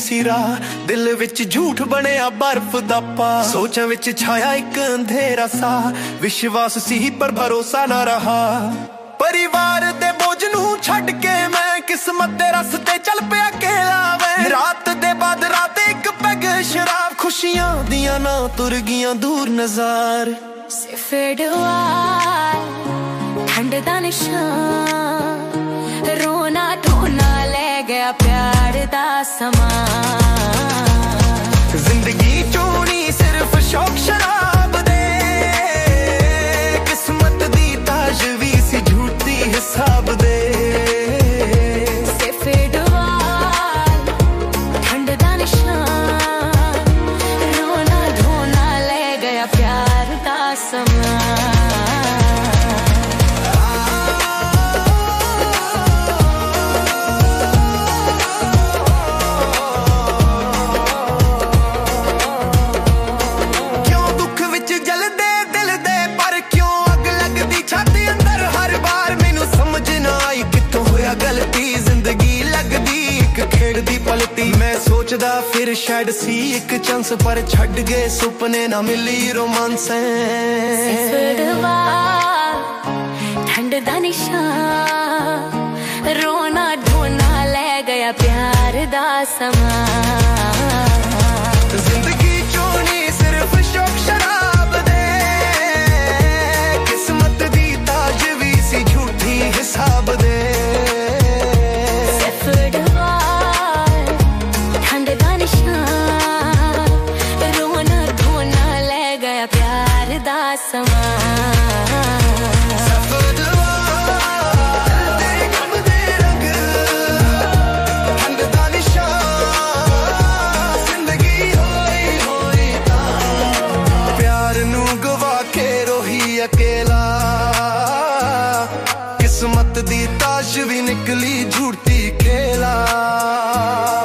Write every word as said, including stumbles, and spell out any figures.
सी राह, दिल विच झूठ बनिया बर्फ दा पा। सोचां विच छाया एक अंधेरा सा, विश्वास सी पर भरोसा ना रहा। परिवार दे बोझ नूं छड्ड के मैं किस्मत दे रस्ते चल पिया अकेला वे। रात दे बाद रात एक पैग शराब, खुशियां दियां ना तुर गियां दूर नज़ार। सिर्फ ठंड दा निशान, रोना धोना ले गया प्यार दा समा। जिंदगी चोनी सिर्फ शौक शराब दे, किस्मत दी ताजवी सी झूठी हिसाब दे। ठंड दा निशान, रोना धोना ले गया प्यार दा समा। मैं सोचदा फिर शायद सी एक चांस, पर छड़ गए सुपने ना मिली रोमांस। ठंड दा निशान, रोना धोना ले गया प्यार दा समा। जिंदगी चोनी सिर्फ शौक शराब दे, किस्मत दी ताजवी सी झूठी हिसाब दे। समा प्यार नू गवा के रोही अकेला, किस्मत दी ताश भी निकली झूठी खेला।